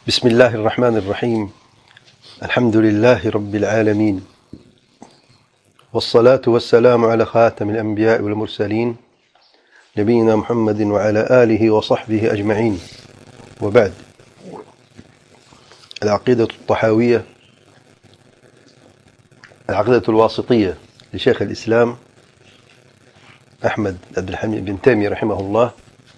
بسم الله الرحمن الرحيم. الحمد لله رب العالمين، والصلاة والسلام على خاتم الأنبياء والمرسلين نبينا محمد وعلى آله وصحبه أجمعين، وبعد. العقيدة الطحاوية، العقيدة الواسطية لشيخ الإسلام أحمد عبد الحميد بن تيمية رحمه الله،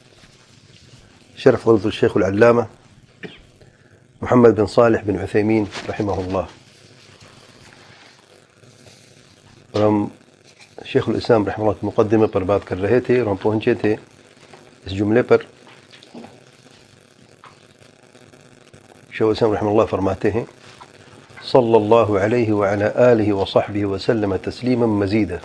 شرف فضيلة الشيخ العلامة محمد بن صالح بن عثيمين رحمه الله. हम शेखुल इस्लाम रहमतुल्लाह के मुकद्दमे पर बात कर रहे थे और हम पहुँचे थे इस जुमले पर। शेखुल इस्लाम रहमतुल्लाह फरमाते हैं सल्लल्लाहु अलैहि व अला आलिहि व सहबिहि व सल्लम तस्लीमन मज़ीदा।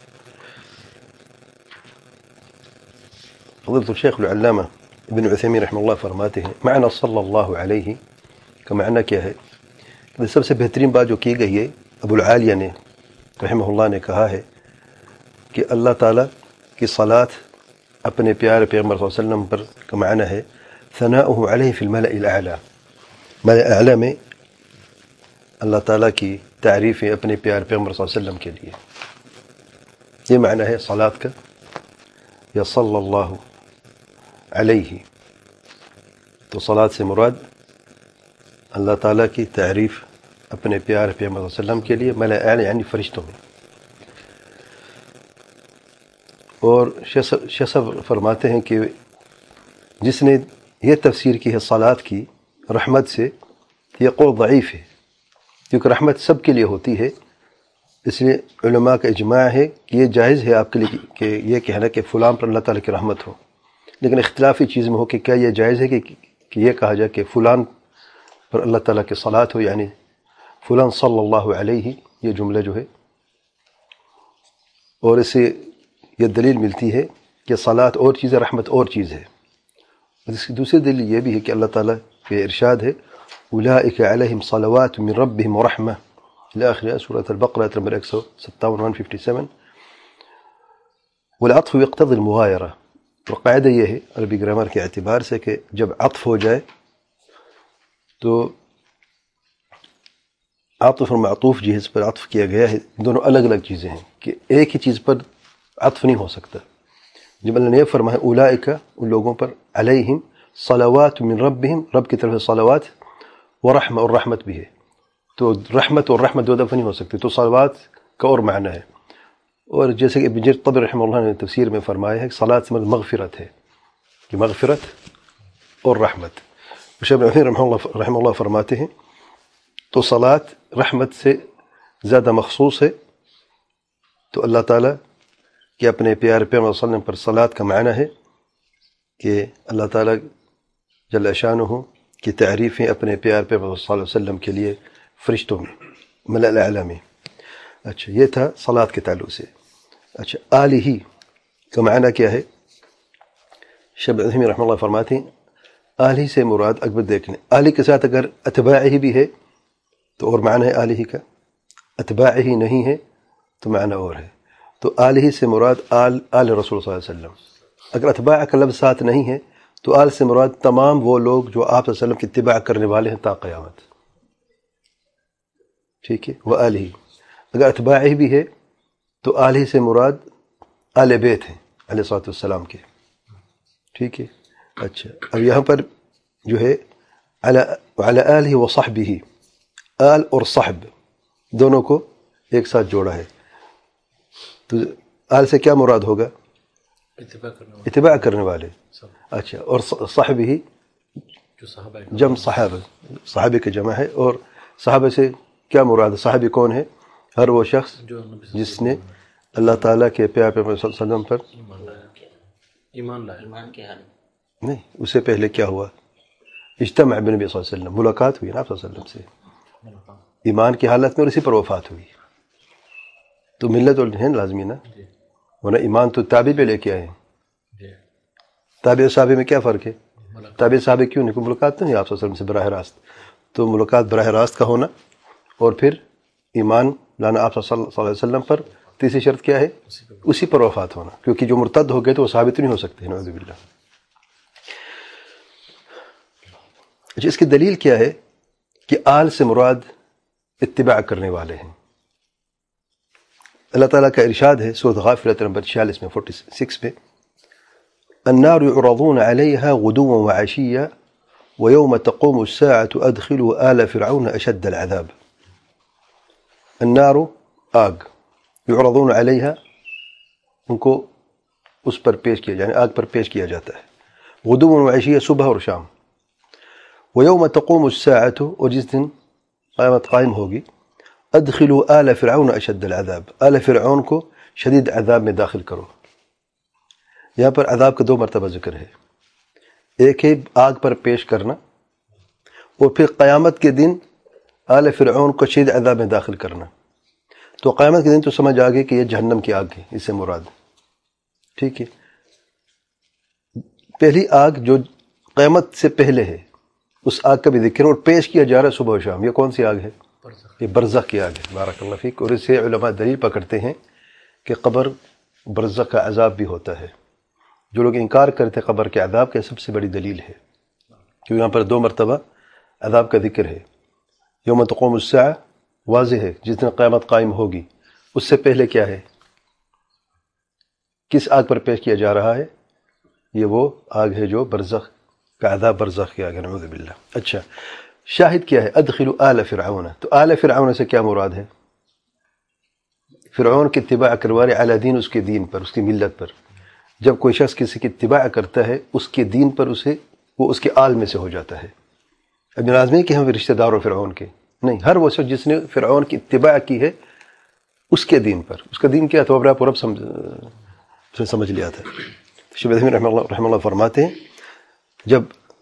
फज़ीलत शेख अल्लामा इब्न उथैमीन रहमतुल्लाह फरमाते हैं माना सल्लल्लाहु अलैहि का माना क्या है। तो सबसे बेहतरीन बात जो की गई है, अबुल आलिया ने रहमहुल्लाह ने कहा है कि अल्लाह ताला की सलात अपने प्यारे पैगम्बर सल्लल्लाहु अलैहि वसल्लम पर का माना है सनाउहु अलैहि फिल मलइल अअला। मलइल अअला में अल्लाह ताला की तारीफ़ है अपने प्यारे पैगम्बर सल्लल्लाहु अलैहि वसल्लम के लिए। ये माना है सलात का, या सल्लल्लाहु अलैहि। तो सलात से मुराद अल्लाह ताला की तारीफ़ अपने प्यारे पैगम्बर सल्लल्लाहु अलैहि वसल्लम के लिए मलइल अअला यानी फरिश्तों में। और शेख साहब फरमाते हैं कि जिसने ये तफसीर की है सलात की रहमत से, ये कौल ज़ईफ़ है, क्योंकि रहमत सब के लिए होती है। इसलिए उलमा का इजमा है कि ये जायज़ है आपके लिए कि ये कहना कि फ़लाँ पर अल्लाह ताला की रहमत हो, लेकिन इख्तिलाफ़ी चीज़ में हो कि क्या ये जायज़ है कि ये कहा जाए कि फ़लाँ पर अल्लाह ताला की सलात हो, यानी फ़लाँ सल्लल्लाहु अलैहि, ये जुमला जो है। और इससे ये दलील मिलती है कि सलात और चीज़ है, रहमत और चीज़ है। इसकी दूसरी दलील ये भी है कि अल्लाह ताला के इरशाद है उलाइका अलैहिम सलवात मिन रब्बिहिम व रहमा इला आखिर सूरह अल-बक़रा नंबर 157 वल-अत्फ़ यक़्तज़ी अल-मुग़ायरा। तो क़ायदा ये है अरबी ग्रामर के एतबार से कि जब अत्फ़ हो जाए तो आतिफ़ और मातूफ़ जिस पर अत्फ़ किया गया है दोनों अलग अलग चीज़ें हैं कि एक ही चीज़ पर अत्फ़ नहीं हो सकता। जब अल्लाह ने फरमाया उलाइका, उन लोगों पर, अलैहिम सलवात मिन रब्बिहिम, रब की तरफ से सलवात, व रहमा, और रहमत भी है। तो रहमत और रहमत दो दफ़ा नहीं हो सकती, तो सलवात का और माना है। और जैसे कि इब्न जरीर तबरी रहमतुल्लाह ने तफसीर में फरमाया है कि सलात से मतलब मग़फ़िरत है, कि मग़फ़िरत और रहमत। शेख इब्न उथैमीन रहमतुल्लाह फरमाते हैं तो सलात रहमत से ज़्यादा मख़सूस है। तो अल्लाह ताला कि अपने प्यारे पैगम्बर सल्लल्लाहु अलैहि वसल्लम पर सलात का माना है कि अल्लाह ताला जल्ल शानुहु की तारीफ़ें अपने प्यारे पैगम्बर सल्लल्लाहु अलैहि वसल्लम के लिए फरिश्तों में मलइल अअला में। अच्छा, ये था सलात के ताल्लुक़ से। अच्छा, आलिही का माना क्या है। शेख इब्न उथैमीन रहमतुल्लाह फरमाते हैं आलिही से मुराद अकबर देखने, आली के साथ अगर अतबाही भी है तो और माना है आलिही का, अतबाही नहीं है तो माना और है। तो आलिही से मुराद आल रसूल सल्लल्लाहु अलैहि वसल्लम। अगर अतबा का लफ्ज़ साथ नहीं है तो आल से मुराद तमाम वो लोग जो आप सल्लल्लाहु अलैहि वसल्लम की इत्तिबा करने वाले हैं ता क़यामत। ठीक है, वह आलिही। अगर अतबाही भी है तो आलिही से मुराद आले बैत हैं अलैहिस्सलातु वस्सलाम के। ठीक है। अच्छा, अब यहाँ पर जो है अला आलिही व सहबिही, आल और सहब दोनों को एक साथ जोड़ा है। तो आल से क्या मुराद होगा, इत्तिबा करने वाले। अच्छा, और सहबिही जम सहाबा, सहाबे के जमा है। और सहाबे से क्या मुराद है, सहाबी कौन है, हर वो शख्स जिसने अल्लाह ताला के प्यारे पैगम्बर सल्लल्लाहु अलैहि वसल्लम पर ईमान लाया। नहीं, उससे पहले क्या हुआ, इज्तिमा बिन नबी सल्लल्लाहु अलैहि वसल्लम, मुलाकात हुई ना आप सल्लल्लाहु अलैहि वसल्लम से ईमान की हालत में, और इसी पर वफ़ात हुई। तो मिल्लत है लाजमी ना, वरना ईमान तो ताबी पे लेके आए। ताबी और साहबी में क्या फ़र्क है, ताबी साहबी क्यों नहीं, कोई मुलाकात तो नहीं आप सल्लल्लाहु अलैहि वसल्लम से बराह रास्त। तो मुलाकात बराह रास्त का होना और फिर ईमान लाना आप सल्लल्लाहु अलैहि वसल्लम पर, तीसरी शर्त क्या है, उसी पर वफ़ात होना, क्योंकि जो मुर्तद हो गए तो वो साबित नहीं हो सकते। नऊज़ुबिल्लाह। اچھا، اس کی دلیل کیا ہے کہ آل سے مراد اتباع کرنے والے ہیں. اللہ تعالیٰ کا ارشاد ہے سورۃ غافر نمبر 46 میں 46 پہ، النار يعرضون عليها غدوا وعشيا ويوم تقوم الساعة أدخلوا آل فرعون أشد العذاب. النار آگ، يعرضون عليها ان کو اس پر پیش کیا، یعنی آگ پر پیش کیا جاتا ہے، غدوا وعشيا صبح اور شام، ويوم تقوم الساعة اور جس دن قیامت قائم ہوگی، ادخلوا آل فرعون اشد العذاب، آل فرعون کو شدید عذاب میں داخل کرو. یہاں پر عذاب کا 2 مرتبہ ذکر ہے، ایک ہے آگ پر پیش کرنا، اور پھر قیامت کے دن آل فرعون کو شدید عذاب میں داخل کرنا. تو قیامت کے دن تو سمجھ آ گئی کہ یہ جہنم کی آگ ہے، اس سے مراد. ٹھیک ہے، پہلی آگ جو قیامت سے پہلے ہے اس آگ کا بھی ذکر اور پیش کیا جا رہا ہے صبح و شام. یہ کون سی آگ ہے؟ یہ برزخ کی آگ ہے. بارک اللہ فیک. اور اس سے علماء دلیل پکڑتے ہیں کہ قبر برزخ کا عذاب بھی ہوتا ہے. جو لوگ انکار کرتے قبر کے عذاب کے سب سے بڑی دلیل ہے، کیونکہ یہاں پر 2 مرتبہ عذاب کا ذکر ہے. یوم تقوم الساعہ واضح ہے جس دن قیامت قائم ہوگی، اس سے پہلے کیا ہے، کس آگ پر پیش کیا جا رہا ہے؟ یہ وہ آگ ہے جو برزخ کا عذاب، برزخ کی آگ ہے، نعوذ باللہ. اچھا، شاہد کیا ہے؟ ادخلوا آل فرعون. تو آل فرعون سے کیا مراد ہے؟ فرعون کی اتباع کروارے علی دین، اس کے دین پر، اس کی ملت پر. جب کوئی شخص کسی کی اتباع کرتا ہے اس کے دین پر، اسے وہ اس کے آل میں سے ہو جاتا ہے. اب ناز نہیں کہ ہم رشتہ دار ہو فرعون کے، نہیں، ہر وہ شخص جس نے فرعون کی اتباع کی ہے اس کے دین پر. اس کا دین کیا تو اب پورا سمجھ لیا تھا. شیخ عثیمین رحمہ اللہ فرماتے ہیں جب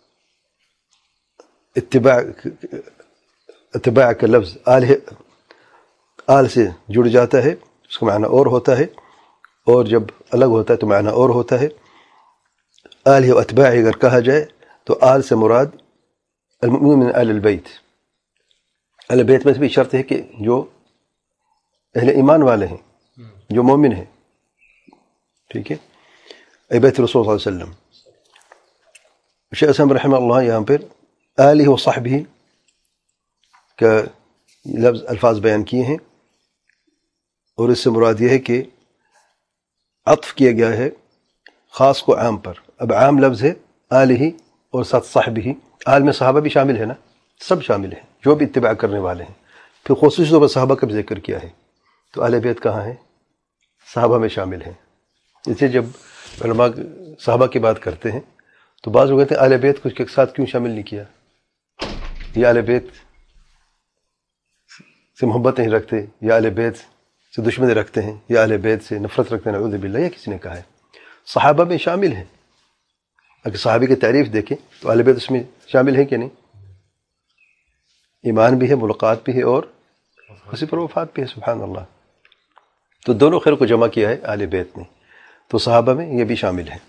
اتباع کا لفظ آل سے جڑ جاتا ہے اس کا معنی اور ہوتا ہے، اور جب الگ ہوتا ہے تو معنی اور ہوتا ہے. آل و اتباع اگر کہا جائے تو آل سے مراد المؤمنون من آل البیت. اہل البیت میں بھی شرط ہے کہ جو اہل ایمان والے ہیں، جو مومن ہیں. ٹھیک ہے، اے بیت رسول صلی اللہ علیہ وسلم. شیخ عثیمین رحمہ اللہ یہاں پر آلہ و صحبہ کا لفظ الفاظ بیان کیے ہیں، اور اس سے مراد یہ ہے کہ عطف کیا گیا ہے خاص کو عام پر. اب عام لفظ ہے آلہ اور ساتھ صحبہ. آل میں صحابہ بھی شامل ہے نا، سب شامل ہیں جو بھی اتباع کرنے والے ہیں. پھر خصوصی طور پر صحابہ کا بھی ذکر کیا ہے. تو اہل بیت کہاں ہیں؟ صحابہ میں شامل ہیں. اس لیے جب علماء صحابہ کی بات کرتے ہیں تو بعض لوگ کہتے ہیں اہل بیت کو اس کے ساتھ کیوں شامل نہیں کیا؟ یا اہل بیت سے محبت نہیں رکھتے، یا اہل بیت سے دشمنی رکھتے ہیں، یا اہل بیت سے نفرت رکھتے ہیں، نعوذ باللہ. یا کسی نے کہا ہے صحابہ میں شامل ہیں. اگر صحابی کی تعریف دیکھیں تو اہل بیت اس میں شامل ہیں کہ نہیں؟ ایمان بھی ہے، ملاقات بھی ہے، اور اسی پر وفات بھی ہے. سبحان اللہ. تو دونوں خیر کو جمع کیا ہے اہل بیت نے، تو صحابہ میں یہ بھی شامل ہیں.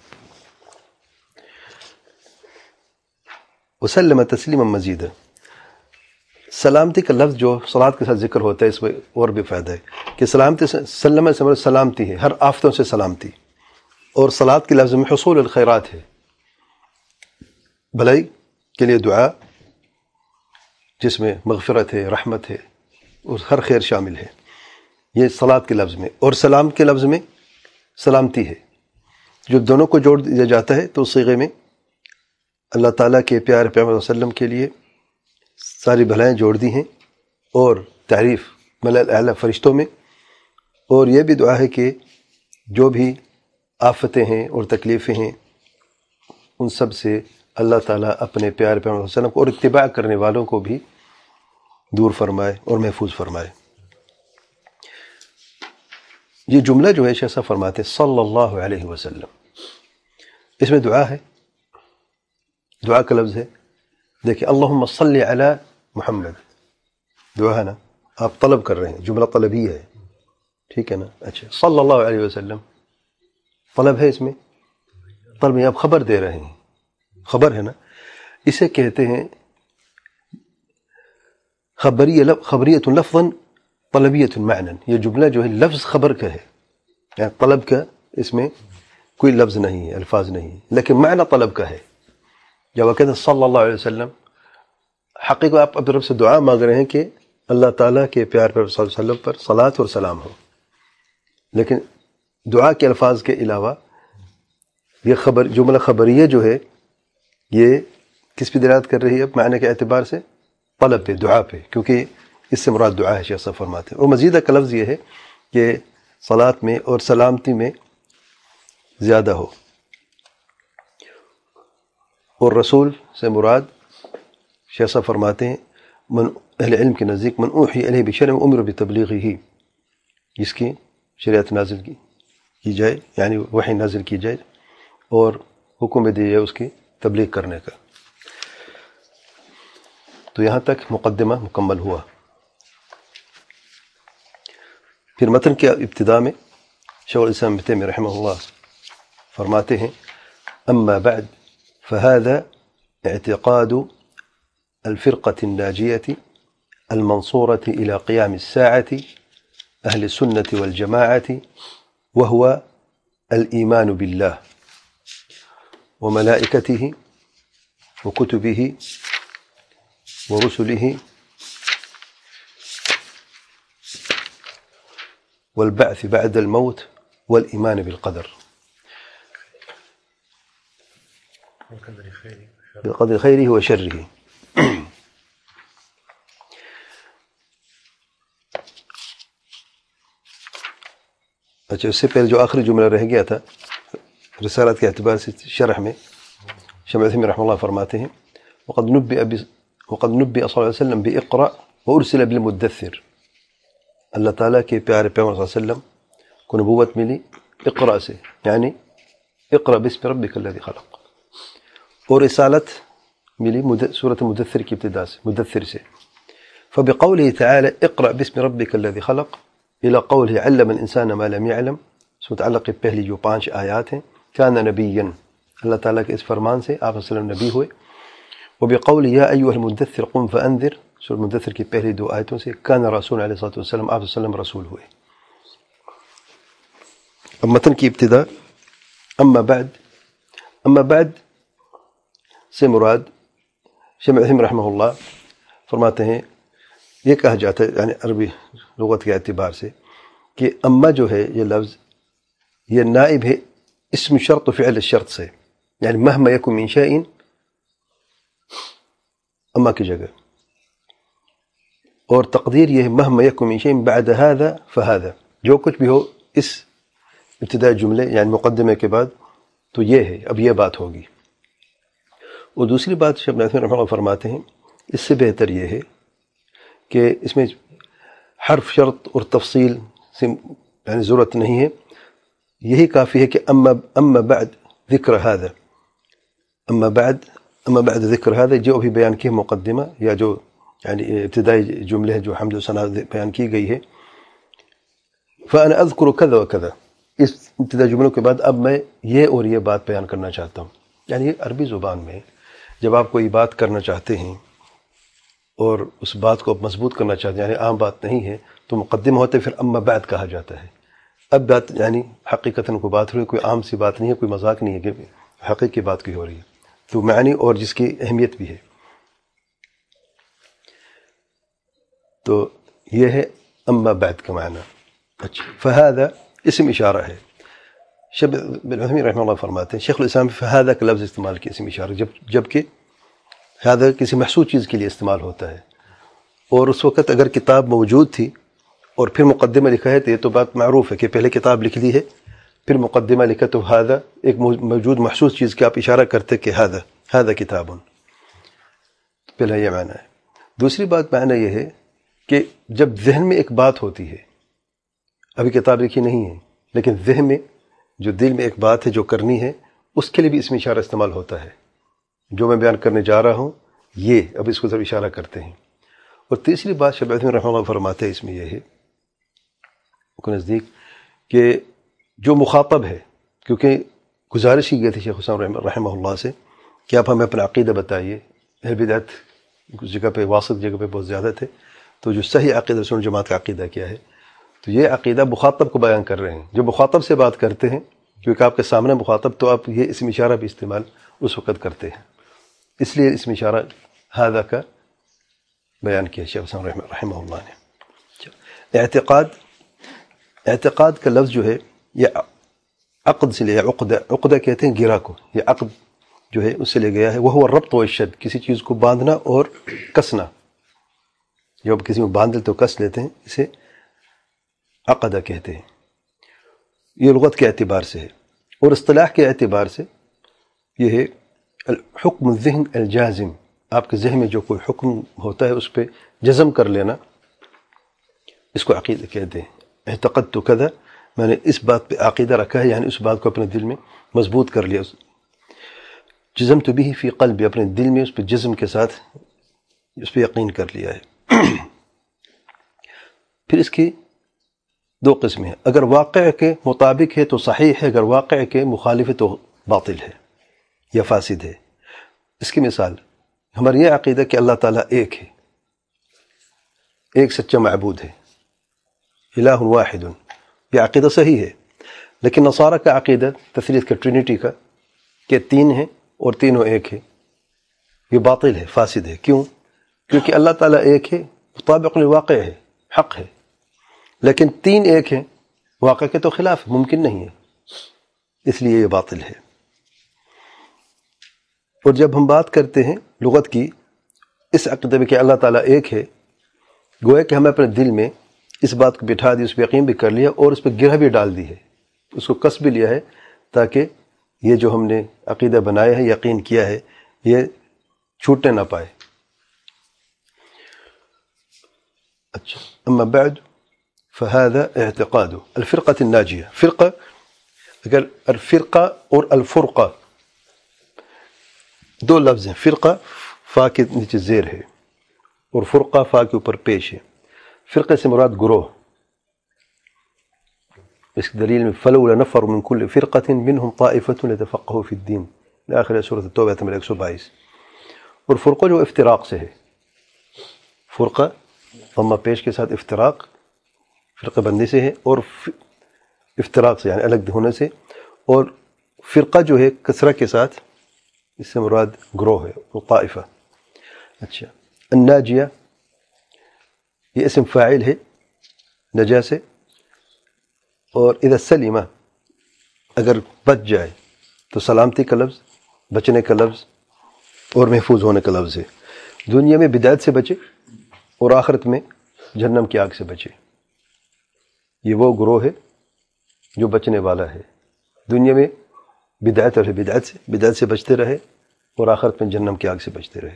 وسلم تسلیما مزیدا. سلامتی کا لفظ جو صلات کے ساتھ ذکر ہوتا ہے اس میں اور بھی فائدہ ہے کہ سلامتی سلم سے مراد سلامتی ہے، ہر آفتوں سے سلامتی. اور صلات کے لفظ میں حصول الخیرات ہے، بھلائی کے لیے دعا جس میں مغفرت ہے، رحمت ہے، اور ہر خیر شامل ہے. یہ صلات کے لفظ میں. اور سلام کے لفظ میں سلامتی ہے. جو دونوں کو جوڑ دیا جاتا ہے تو صیغے میں اللہ تعالیٰ کے پیارے پیغمبر صلی اللہ علیہ وسلم کے لیے ساری بھلائیں جوڑ دی ہیں، اور تعریف ملأ اعلیٰ فرشتوں میں. اور یہ بھی دعا ہے کہ جو بھی آفتیں ہیں اور تکلیفیں ہیں ان سب سے اللہ تعالیٰ اپنے پیارے پیغمبر صلی اللہ علیہ وسلم کو اور اتباع کرنے والوں کو بھی دور فرمائے اور محفوظ فرمائے. یہ جملہ جو ہے شیخ صاحب فرماتے ہیں صلی اللہ علیہ وسلم، اس میں دعا ہے، دعا کا لفظ ہے. دیکھیں اللہم صلی علی محمد، دعا ہے نا، آپ طلب کر رہے ہیں، جملہ طلبی ہے. ٹھیک ہے نا. اچھا، صلی اللہ علیہ وسلم طلب ہے، اس میں طلب میں آپ خبر دے رہے ہیں، خبر ہے نا. اسے کہتے ہیں خبریت لفظا طلبیت معنی. یہ جملہ جو ہے لفظ خبر کا ہے، یعنی طلب کا اس میں کوئی لفظ نہیں ہے، الفاظ نہیں ہے، لیکن معنی طلب کا ہے. جب وہ کہتے ہیں صلی اللہ علیہ وسلم حقیقت آپ اپنے رب سے دعا مانگ رہے ہیں کہ اللہ تعالیٰ کے پیار پر صلی اللہ علیہ وسلم پر صلاۃ اور سلام ہو، لیکن دعا کے الفاظ کے علاوہ یہ جملہ خبریہ جو ہے یہ کس پہ دلالت کر رہی ہے معنی کے اعتبار سے؟ طلب پہ، دعا پہ، کیونکہ اس سے مراد دعا ہے، شیخ صاحب فرماتے ہیں۔ اور مزید کا لفظ یہ ہے کہ صلاۃ میں اور سلامتی میں زیادہ ہو، اور رسول سے مراد شیخ صاحب فرماتے ہیں من اہل علم کے نزدیک من اوحی علیہ بشرع امر بتبلیغہ، جس کی شریعت نازل کی جائے، یعنی وحی نازل کی جائے اور حکم دیا جائے اس کی تبلیغ کرنے کا۔ تو یہاں تک مقدمہ مکمل ہوا۔ پھر متن کے ابتداء میں شیخ الاسلام ابن تیمیہ رحمہ اللہ فرماتے ہیں اما بعد فهذا اعتقاد الفرقة الناجية المنصورة إلى قيام الساعة أهل السنة والجماعة، وهو الإيمان بالله وملائكته وكتبه ورسله والبعث بعد الموت والإيمان بالقدر بالقدر خيره وشره۔ اچھا، اس سے پہلے جو آخری جملہ رہ گیا تھا رسالت کے اعتبار سے شرح میں، شیخ عثیمین رحمہ اللہ فرماتے ہیں وقد نبئ صلی اللہ علیہ وسلم بإقرأ وأرسل بالمدثر، اللہ تعالیٰ کے پیارے پیغمبر صلی اللہ علیہ وسلم کو نبوت ملی اقرأ سے، یعنی اقرأ باسم ربک الذی خلق، اور رسالت ملی سورۃ مدثر کی ابتدا سے، مدثر سے۔ فبقوله تعالی اقرأ باسم ربک الذی خلق الى قوله علم الانسان ما لم يعلم، اس متعلق پہلی جو 5 آیات ہیں، کان نبیا، اللہ تعالیٰ کے اس فرمان سے آپ صلی اللہ علیہ وسلم نبی ہوئے۔ وبقوله یا ایھا المدثر قم فانذر، سورۃ مدثر کی پہلی 2 آیتوں سے کان رسول علیہ الصلوۃ والسلام، آپ صلی اللہ علیہ وسلم رسول ہوئے۔ اب متن کی ابتدا اما بعد سے مراد شیخ عثیمین رحمہ اللہ فرماتے ہیں یہ کہا جاتا ہے، یعنی عربی لغت کے اعتبار سے، کہ اما جو ہے یہ لفظ یہ نائب ہے اسم شرط و فعل الشرط سے، یعنی مہما یکن من شیء اما کی جگہ، اور تقدیر یہ ہے مہما یکن من شیء بعد هذا فهذا، جو کچھ بھی ہو اس ابتدائی جملے یعنی مقدمے کے بعد تو یہ ہے، اب یہ بات ہوگی۔ اور دوسری بات شیخ عثیمین رحمہ اللہ فرماتے ہیں اس سے بہتر یہ ہے کہ اس میں حرف شرط اور تفصیل سے یعنی ضرورت نہیں ہے، یہی کافی ہے کہ اما بعد ذکر هذا، اما بعد ذکر هذا، جو ابھی بیان کی مقدمہ یا جو یعنی ابتدائی جملے ہیں جو حمد و ثنا بیان کی گئی ہے، فانا اذکر کذا وکذا، اس ابتدائی جملوں کے بعد اب میں یہ اور یہ بات بیان کرنا چاہتا ہوں۔ یعنی عربی زبان میں جب آپ کوئی بات کرنا چاہتے ہیں اور اس بات کو مضبوط کرنا چاہتے ہیں، یعنی عام بات نہیں ہے تو مقدمہ ہوتے پھر اما بعد کہا جاتا ہے۔ اب بات یعنی حقیقتاً کوئی بات ہو رہی ہے، کوئی عام سی بات نہیں ہے، کوئی مذاق نہیں ہے، کہ حقیقی بات کی ہو رہی ہے، تو معنی اور جس کی اہمیت بھی ہے۔ تو یہ ہے اما بعد کا معنی۔ اچھا، فہذا اسم اشارہ ہے۔ شیخ ابن عثیمین رحمہ اللہ فرماتے ہیں شیخ الاسلام فہذا کا لفظ استعمال کیا اسم اشارہ، جبکہ ہذا کسی محسوس چیز کے لیے استعمال ہوتا ہے، اور اس وقت اگر کتاب موجود تھی اور پھر مقدمہ لکھا ہے تو یہ تو بات معروف ہے کہ پہلے کتاب لکھ لی ہے پھر مقدمہ لکھا، تو ہذا ایک موجود محسوس چیز کے آپ اشارہ کرتے کہ ہذا کتاب، پہلا یہ معنی ہے۔ دوسری بات معنی یہ ہے کہ جب ذہن میں ایک بات ہوتی ہے، ابھی کتاب لکھی نہیں ہے لیکن ذہن میں جو دل میں ایک بات ہے جو کرنی ہے، اس کے لیے بھی اسم اشارہ استعمال ہوتا ہے۔ جو میں بیان کرنے جا رہا ہوں یہ اب اس کو ضرور اشارہ کرتے ہیں۔ اور تیسری بات شیخ عثیمین رحمہ اللہ فرماتے ہیں اس میں یہ ہے کو نزدیک کہ جو مخاطب ہے، کیونکہ گزارش کی گئی تھی شیخ حسین رحمہ اللہ سے کہ آپ ہمیں اپنا عقیدہ بتائیے، اہل بدعت اس جگہ پہ واسط جگہ پہ بہت زیادہ تھے، تو جو صحیح عقیدہ سنت جماعت کا عقیدہ کیا ہے، تو یہ عقیدہ مخاطب کو بیان کر رہے ہیں۔ جو مخاطب سے بات کرتے ہیں کیونکہ آپ کے سامنے مخاطب، تو آپ یہ اسم اشارہ بھی استعمال اس وقت کرتے ہیں، اس لیے اسم اشارہ ہذا کا بیان کیا شیخ حسن رحمہ اللہ نے. اعتقاد کا لفظ جو ہے یہ عقد سے لیا، عقدہ کہتے ہیں گرہ کو، یہ عقد جو ہے اس سے لے گیا ہے. وہ الربط والشد، کسی چیز کو باندھنا اور کسنا. جب کسی کو باندھ تو کس لیتے ہیں، اسے عقدہ کہتے ہیں. یہ لغت کے اعتبار سے ہے، اور اصطلاح کے اعتبار سے یہ ہے الحکم الذہن الجازم. آپ کے ذہن میں جو کوئی حکم ہوتا ہے اس پہ جزم کر لینا، اس کو عقیدہ کہتے ہیں. اعتقدت کذا، میں نے اس بات پہ عقیدہ رکھا ہے، یعنی اس بات کو اپنے دل میں مضبوط کر لیا. جزمت به فی قلبی، اپنے دل میں اس پہ جزم کے ساتھ اس پہ یقین کر لیا ہے. پھر اس کی دو قسمیں ہیں. اگر واقع کے مطابق ہے تو صحیح ہے، اگر واقع کے مخالف ہے تو باطل ہے یا فاسد ہے. اس کی مثال ہمارا یہ عقیدہ کہ اللہ تعالیٰ ایک ہے، ایک سچا معبود ہے، الہ واحد، یہ عقیدہ صحیح ہے. لیکن نصارہ کا عقیدہ تثلیث کا، ٹرینٹی کا، کہ تین ہیں اور تینوں ایک ہے، یہ باطل ہے، فاسد ہے. کیوں؟ کیونکہ اللہ تعالیٰ ایک ہے، مطابق الواقع ہے، حق ہے، لیکن تین ایک ہیں، واقع کے تو خلاف ممکن نہیں ہے، اس لیے یہ باطل ہے. اور جب ہم بات کرتے ہیں لغت کی اس عقیدے میں کہ اللہ تعالیٰ ایک ہے، گویا کہ ہمیں اپنے دل میں اس بات کو بٹھا دی، اس پہ یقین بھی کر لیا اور اس پہ گرہ بھی ڈال دی ہے، اس کو کس بھی لیا ہے، تاکہ یہ جو ہم نے عقیدہ بنایا ہے، یقین کیا ہے، یہ چھوٹنے نہ پائے. اچھا، اما بعد فهذا اعتقاد الفرقة الناجية. فرقہ، اگر الفرقہ اور الفرقہ دو لفظ ہیں. فرقہ فا کے نیچے زیر ہے اور فرقہ فا کے اوپر پیش ہے. فرقہ سے مراد گروہ. اس کی دلیل میں فلولا نفر من كل فرقة منهم طائفة ليتفقهوا في الدين، آخر سورۃ التوبہ نمبر 122. اور فرقہ جو افتراق سے ہے، فرقہ ضمہ پیش کے ساتھ افتراق، فرقہ بندی سے ہے، اور افتراق سے یعنی الگ ہونے سے. اور فرقہ جو ہے کسرہ کے ساتھ، اس سے مراد گروہ ہے، وہ طائفہ. اچھا، الناجیہ یہ اسم فاعل ہے نجا سے، اور اذا سلمہ اگر بچ جائے تو سلامتی کا لفظ، بچنے کا لفظ اور محفوظ ہونے کا لفظ ہے. دنیا میں بدعت سے بچے اور آخرت میں جہنم کی آگ سے بچے. یہ وہ گروہ ہے جو بچنے والا ہے. دنیا میں بدعت اور بدعت سے بچتے رہے اور آخرت میں جہنم کی آگ سے بچتے رہے.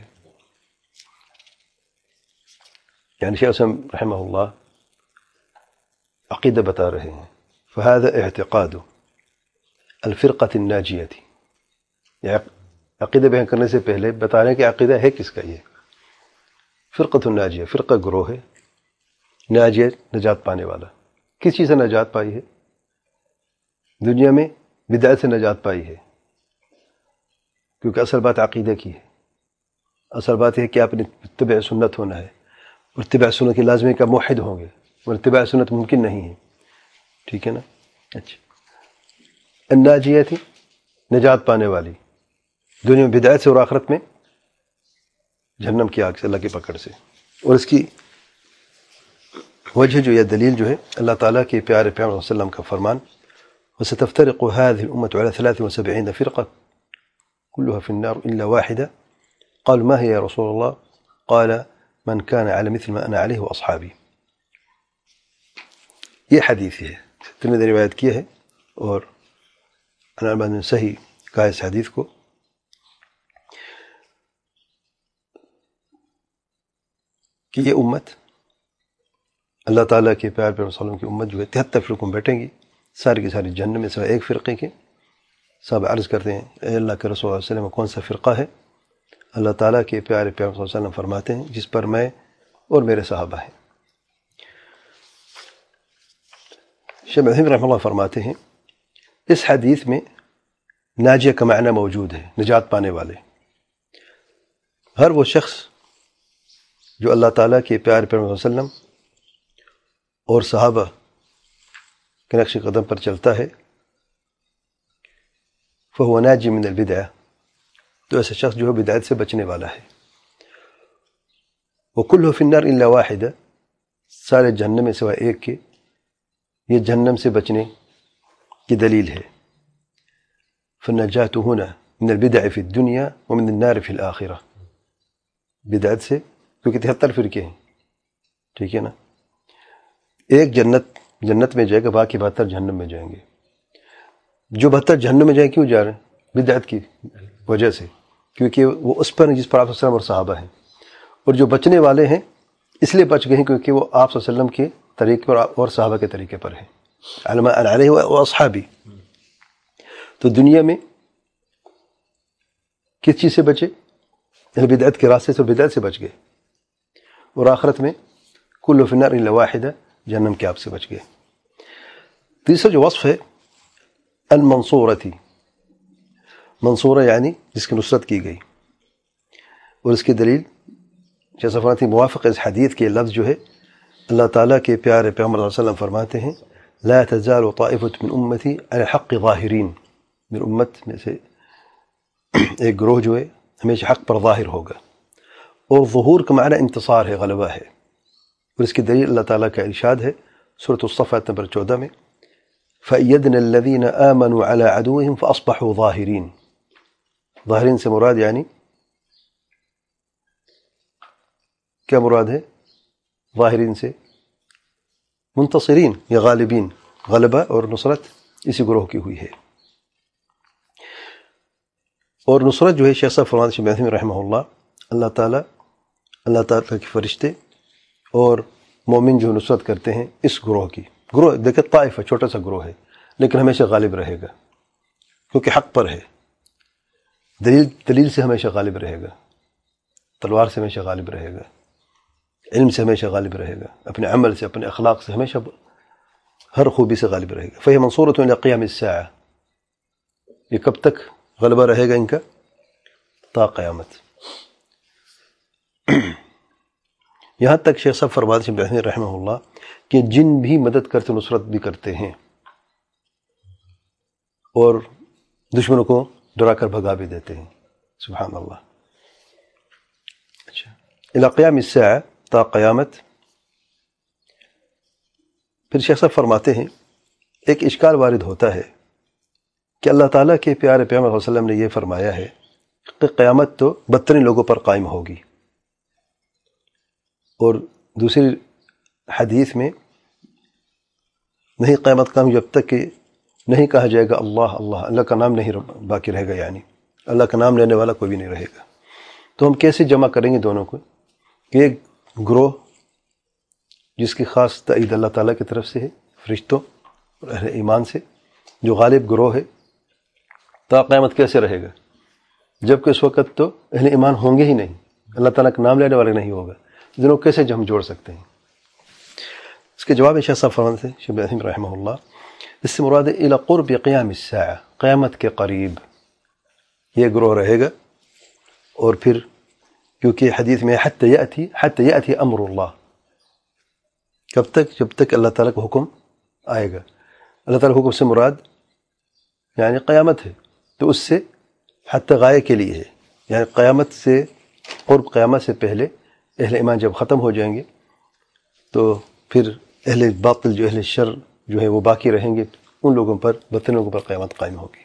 یعنی شیخ حسن رحمہ اللہ عقیدہ بتا رہے ہیں. فهذا اعتقاد الفرقة الناجية. عقیدہ بیان کرنے سے پہلے بتا رہے ہیں کہ عقیدہ ہے کس کا. یہ فرقۃ الناجیہ، فرقہ گروہ ہے، ناجیہ نجات پانے والا. کس چیز سے نجات پائی ہے؟ دنیا میں بدعت سے نجات پائی ہے، کیونکہ اصل بات عقیدہ کی ہے. اصل بات یہ ہے کہ آپ نے اتباع سنت ہونا ہے، اور اتباع سنت کی لازمی کا موحد ہوں گے، اور اتباع سنت ممکن نہیں ہے. ٹھیک ہے نا؟ اچھا، الناجیہ تھی نجات پانے والی، دنیا میں بدعت سے اور آخرت میں جہنم کی آگ سے، اللہ کی پکڑ سے. اور اس کی وجہ جو یا دلیل جو ہے اللہ تعالیٰ کے پیارے پیغمبر صلی اللہ علیہ وسلم کا فرمان، وَسَتَفْتَرِقُ هَذِهِ الْأُمَّةُ عَلَى 73 فِرْقَةٍ كُلُّهَا فِي النَّارِ إِلَّا واحدة. قالوا ما هي يا رسول الله؟ قال من كان على مثل ما أنا عليه وأصحابي. یہ حدیث ہے، ترمذی نے روایت کی ہے، اور البانی نے صحیح کہا اس حدیث کو. کہ یہ امت، اللہ تعالیٰ کے پیار پر رسول کی امت جو ہے 73 فرقوں میں بیٹھیں گی، ساری کی ساری جہنم میں، سوائے ایک فرقے کے. سب عرض کرتے ہیں اے اللہ کے رسول صلی اللہ علیہ وسلم کون سا فرقہ ہے؟ اللہ تعالیٰ کے پیارے پیغمبر صلی اللہ علیہ وسلم فرماتے ہیں جس پر میں اور میرے صحابہ ہیں. شیخ ابن عثیمین رحمہ اللہ فرماتے ہیں اس حدیث میں ناجیہ کا معنی موجود ہے، نجات پانے والے. ہر وہ شخص جو اللہ تعالیٰ کے پیارے پیغمبر صلی اللہ علیہ وسلم اور صحابہ کے نقش قدم پر چلتا ہے، فهو ناجی من البدعہ، تو ایسا شخص جو ہے بدعت سے بچنے والا ہے. وَكُلُّهُ فِي النَّارِ إِلَّا وَاحِدَةً، سارے جہنم میں سوائے ایک کے. یہ جہنم سے بچنے کی دلیل ہے. فالنجاة هنا من البدع في الدنيا ومن النار في الآخرة. بدعت سے کیونکہ 73 فرقے ہیں، ٹھیک ہے نا. ایک جنت میں جائے گا، باقی 72 جہنم میں جائیں گے. جو 72 جہنم میں جائیں کیوں جا رہے ہیں؟ بدعت کی وجہ سے، کیونکہ وہ اس پر جس پر آپ صلی اللہ علیہ وسلم اور صحابہ ہیں. اور جو بچنے والے ہیں اس لیے بچ گئے ہیں کیونکہ وہ آپ صلی اللہ علیہ وسلم کے طریقے اور صحابہ کے طریقے پر ہیں، علماء علیہ و اصحابی. تو دنیا میں کس چیز سے بچے؟ بدعت کے راستے سے، بدعت سے بچ گئے. اور آخرت میں کل فی النار الا واحدہ، جہنم کے آپ سے بچ گئے. تیسرا جو وصف ہے المنصورتی، منصورہ یعنی جس کی نصرت کی گئی. اور اس کی دلیل جیسا فرماتی موافق اس حدیث کے لفظ جو ہے، اللہ تعالیٰ کے پیارے پیغمبر صلی اللہ علیہ وسلم فرماتے ہیں لا تزال طائفة من امتی علی الحق ظاہرین، میری امت میں سے ایک گروہ جو ہے ہمیشہ حق پر ظاہر ہوگا. اور ظہور کا معنی انتصار ہے، غلبہ ہے. اور اس کی دلیل اللہ تعالیٰ کا ارشاد ہے سورۃ الصف آیت نمبر 14 میں فَأَيَّدْنَا الَّذِينَ آمَنُوا عَلَىٰ عَدُوِّهِمْ فَأَصْبَحُوا ظَاهِرِينَ. ظاہرین سے مراد یعنی کیا مراد ہے؟ ظاہرین سے منتصرین یا غالبین، غلبہ اور نصرت اسی گروہ کی ہوئی ہے. اور نصرت جو ہے شیخ صاحب فرماتے ہیں شیخ رحمہ اللہ تعالیٰ کے فرشتے اور مومن جو نصرت کرتے ہیں اس گروہ کی. گروہ دیکھیں طائفہ چھوٹا سا گروہ ہے لیکن ہمیشہ غالب رہے گا کیونکہ حق پر ہے. دلیل سے ہمیشہ غالب رہے گا، تلوار سے ہمیشہ غالب رہے گا، علم سے ہمیشہ غالب رہے گا، اپنے عمل سے، اپنے اخلاق سے ہمیشہ ہر خوبی سے غالب رہے گا. فہی منصورۃ الی قیام الساعہ. یہ کب تک غلبہ رہے گا ان کا؟ تا قیامت. یہاں تک شیخ صاحب فرماتے ہیں رحمہ اللہ کہ جن بھی مدد کرتے نصرت بھی کرتے ہیں اور دشمنوں کو ڈرا کر بھگا بھی دیتے ہیں. سبحان اللہ. اچھا، الی قیام الساعہ، تا قیامت. پھر شیخ صاحب فرماتے ہیں ایک اشکال وارد ہوتا ہے کہ اللہ تعالیٰ کے پیارے پیغمبر صلی اللہ علیہ وسلم نے یہ فرمایا ہے کہ قیامت تو بدترین لوگوں پر قائم ہوگی، اور دوسری حدیث میں نہیں قیامت قائم جب تک کہ نہیں کہا جائے گا اللہ اللہ، اللہ کا نام نہیں باقی رہے گا، یعنی اللہ کا نام لینے والا کوئی بھی نہیں رہے گا. تو ہم کیسے جمع کریں گے دونوں کو؟ کہ ایک گروہ جس کی خاص تائید اللہ تعالیٰ کی طرف سے ہے، فرشتوں اور اہل ایمان سے، جو غالب گروہ ہے، تا قیامت کیسے رہے گا جبکہ اس وقت تو اہل ایمان ہوں گے ہی نہیں، اللہ تعالیٰ کا نام لینے والے نہیں ہوگا. دونوں کیسے ہم جوڑ سکتے ہیں؟ اس کے جواب میں شیخ صاحب فرماتے ہیں شیخ ابراہیم رحمہ اللہ اس سے مراد ہے الی قرب قیام الساعہ، قیامت کے قریب یہ گروہ رہے گا. اور پھر کیونکہ حدیث میں حتی یأتی امر اللہ، کب تک؟ جب تک اللہ تعالیٰ کا حکم آئے گا. اللہ تعالیٰ حکم سے مراد یعنی قیامت ہے، تو اس سے حتی غایہ کے لیے ہے، یعنی قیامت سے قرب، قیامت سے پہلے اہل ایمان جب ختم ہو جائیں گے تو پھر اہل باطل جو اہل شر جو ہے وہ باقی رہیں گے، ان لوگوں پر، بدترین لوگوں پر قیامت قائم ہوگی.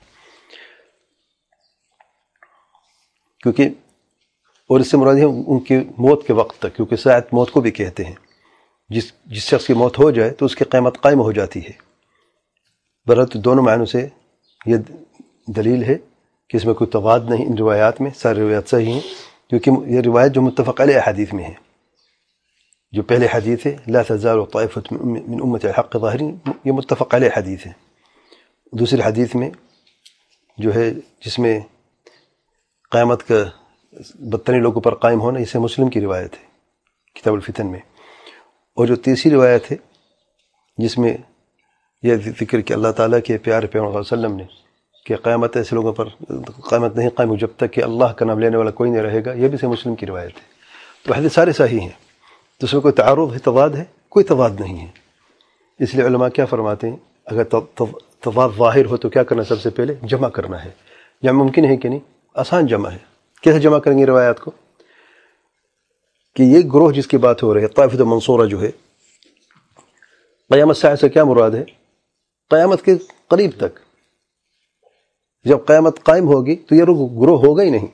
کیونکہ اور اس سے مراد ہے ان کی موت کے وقت تک، کیونکہ ساعت موت کو بھی کہتے ہیں. جس شخص کی موت ہو جائے تو اس کی قیامت قائم ہو جاتی ہے. برحال دونوں معنوں سے یہ دلیل ہے کہ اس میں کوئی تضاد نہیں. ان روایات میں ساری روایات صحیح ہیں کیونکہ یہ روایت جو متفق علیہ حدیث میں ہے. جو پہلے حدیث ہے لا تزال طائفة من امتی الحق ظاہرین، یہ متفق علیہ حدیث ہے. دوسری حدیث میں جو ہے جس میں قیامت کا بدترین لوگوں پر قائم ہونا، اسے مسلم کی روایت ہے کتاب الفتن میں. اور جو تیسری روایت ہے جس میں یہ ذکر کہ اللہ تعالیٰ کے پیارے پیغمبر صلی اللہ علیہ وسلم نے کہ قیامت ایسے لوگوں پر قیامت نہیں قائم ہو جب تک کہ اللہ کا نام لینے والا کوئی نہیں رہے گا، یہ بھی سے مسلم کی روایت ہے. تو حدیث سارے صحیح ہیں. تو اس میں کوئی تعارض ہے، تضاد ہے؟ کوئی تضاد نہیں ہے. اس لیے علماء کیا فرماتے ہیں اگر تضاد ظاہر ہو تو کیا کرنا؟ سب سے پہلے جمع کرنا ہے. جمع ممکن ہے کہ نہیں؟ آسان جمع ہے. کیسے جمع کریں گے روایات کو؟ کہ یہ گروہ جس کی بات ہو رہی ہے طائفۃ منصورہ جو ہے، قیامت ساعہ سے کیا مراد ہے؟ قیامت کے قریب تک، جب قیامت قائم ہوگی تو یہ گروہ ہوگا ہی نہیں۔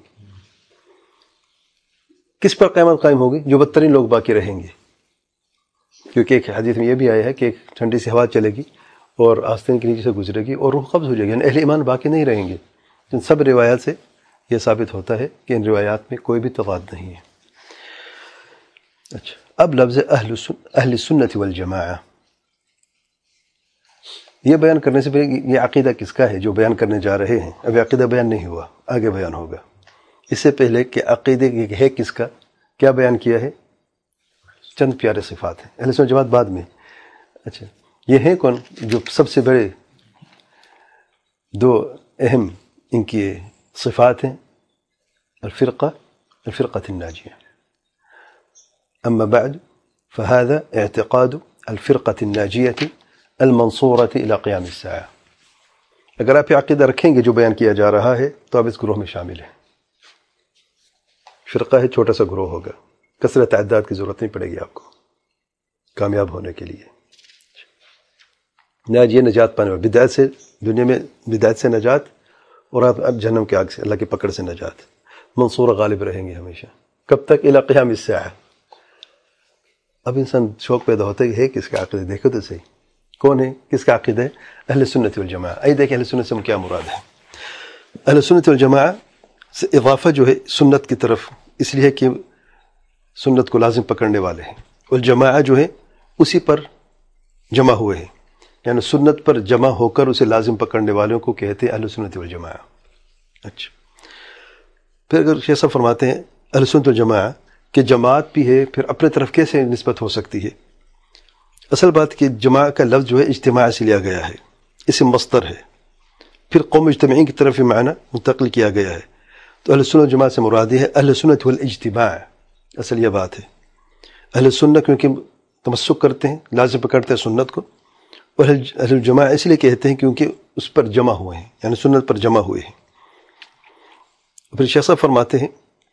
کس پر قیامت قائم ہوگی؟ جو بدترین لوگ باقی رہیں گے، کیونکہ ایک حدیث میں یہ بھی آیا ہے کہ ایک ٹھنڈی سی ہوا چلے گی اور آستین کے نیچے سے گزرے گی اور روح قبض ہو جائے گی، یعنی اہل ایمان باقی نہیں رہیں گے۔ ان سب روایات سے یہ ثابت ہوتا ہے کہ ان روایات میں کوئی بھی تضاد نہیں ہے۔ اچھا، اب لفظ اہل سنت والجماعہ، یہ بیان کرنے سے پہلے یہ عقیدہ کس کا ہے جو بیان کرنے جا رہے ہیں؟ ابھی عقیدہ بیان نہیں ہوا، آگے بیان ہوگا۔ اس سے پہلے کہ عقیدے ہے کس کا، کیا بیان کیا ہے؟ چند پیارے صفات ہیں۔ اہل سنت جماعت بعد میں۔ اچھا، یہ ہیں کون جو سب سے بڑے دو اہم ان کی صفات ہیں؟ الفرقة الناجية. أما بعد فهذا اعتقاد الفرقة الناجية المنصورة إلى قيام الساعة. اگر آپ یہ عقیدہ رکھیں گے جو بیان کیا جا رہا ہے تو آپ اس گروہ میں شامل ہیں۔ فرقہ ہے، چھوٹا سا گروہ ہوگا، کثرت تعداد کی ضرورت نہیں پڑے گی آپ کو کامیاب ہونے کے لیے۔ ناجیہ نجات پانے والا، بدعت سے، دنیا میں بدعت سے نجات، اور آپ جہنم کے آگ سے، اللہ کی پکڑ سے نجات۔ منصور غالب رہیں گے ہمیشہ، کب تک؟ الی قیام الساعہ۔ اب انسان شوق پیدا ہوتا ہے کس کا عقیدہ، دیکھو تو صحیح کون ہے، کس کا عقیدہ ہے؟ اہل سنت والجماعہ۔ آئیے دیکھیں اہل سنت سے کیا مراد ہے۔ اہل سنت والجماعہ سے اضافہ جو ہے سنت کی طرف، اس لیے کہ سنت کو لازم پکڑنے والے ہیں، والجماعہ جو ہے اسی پر جمع ہوئے ہیں، یعنی سنت پر جمع ہو کر اسے لازم پکڑنے والوں کو کہتے ہیں اہل سنت والجماعہ۔ اچھا، پھر اگر شیخ صاحب فرماتے ہیں اہل سنت والجماعہ کہ جماعت بھی ہے، پھر اپنے طرف کیسے نسبت ہو سکتی ہے؟ اصل بات کہ جماعت کا لفظ جو ہے اجتماع سے لیا گیا ہے، اسم مصدر ہے، پھر قوم مجتمعین کی طرف معنی منتقل کیا گیا ہے۔ تو اہل سنت والجماعت سے مراد ہے اہل سنت والاجتماع۔ اصل یہ بات ہے، اہل سنت کیونکہ تمسک کرتے ہیں، لازم پکڑتے ہیں سنت کو، اور اہل الجماع اس لیے کہتے ہیں کیونکہ اس پر جمع ہوئے ہیں، یعنی سنت پر جمع ہوئے ہیں۔ پھر شیخ صاحب فرماتے ہیں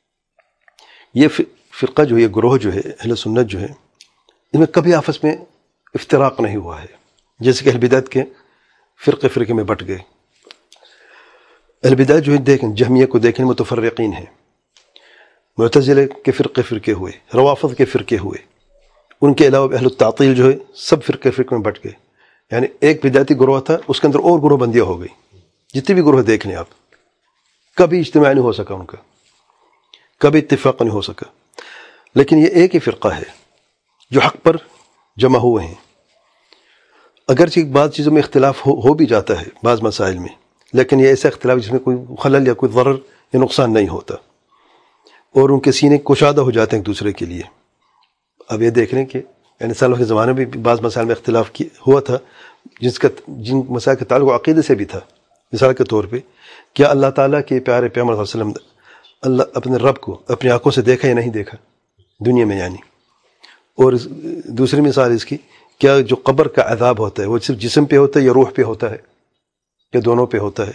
یہ فرقہ جو ہے، گروہ جو ہے، اہل سنت جو ہے، ان میں کبھی آپس میں افتراق نہیں ہوا ہے، جیسے کہ اہل بدعت کے فرقے میں بٹ گئے۔ اہل بدعت جو ہے دیکھیں، جہمیہ کو دیکھیں، متفرقین ہیں، معتزلہ کے فرقے ہوئے، روافض کے فرقے ہوئے، ان کے علاوہ اہل التعطیل جو ہے سب فرقے میں بٹ گئے، یعنی ایک بدعتی گروہ تھا، اس کے اندر اور گروہ بندیاں ہو گئی۔ جتنے بھی گروہ دیکھ لیں آپ، کبھی اجتماع نہیں ہو سکا ان کا، کبھی اتفاق نہیں ہو سکا، لیکن یہ ایک ہی فرقہ ہے جو حق پر جمع ہوئے ہیں۔ اگرچہ بعض چیزوں میں اختلاف ہو بھی جاتا ہے، بعض مسائل میں، لیکن یہ ایسا اختلاف جس میں کوئی خلل یا کوئی ضرر یا نقصان نہیں ہوتا، اور ان کے سینے کشادہ ہو جاتے ہیں ایک دوسرے کے لیے۔ اب یہ دیکھ لیں کہ یعنی سالوں کے زمانے میں بھی بعض مسائل میں اختلاف ہوا تھا، جن مسائل کا تعلق عقیدے سے بھی تھا۔ مثال کے طور پہ کیا اللہ تعالیٰ کے پیارے پیغمبر صلی اللہ علیہ وسلم اللہ اپنے رب کو اپنی آنکھوں سے دیکھا یا نہیں دیکھا دنیا میں، یعنی، اور دوسری مثال اس کی، کیا جو قبر کا عذاب ہوتا ہے وہ صرف جسم پہ ہوتا ہے یا روح پہ ہوتا ہے، یا دونوں پہ ہوتا ہے؟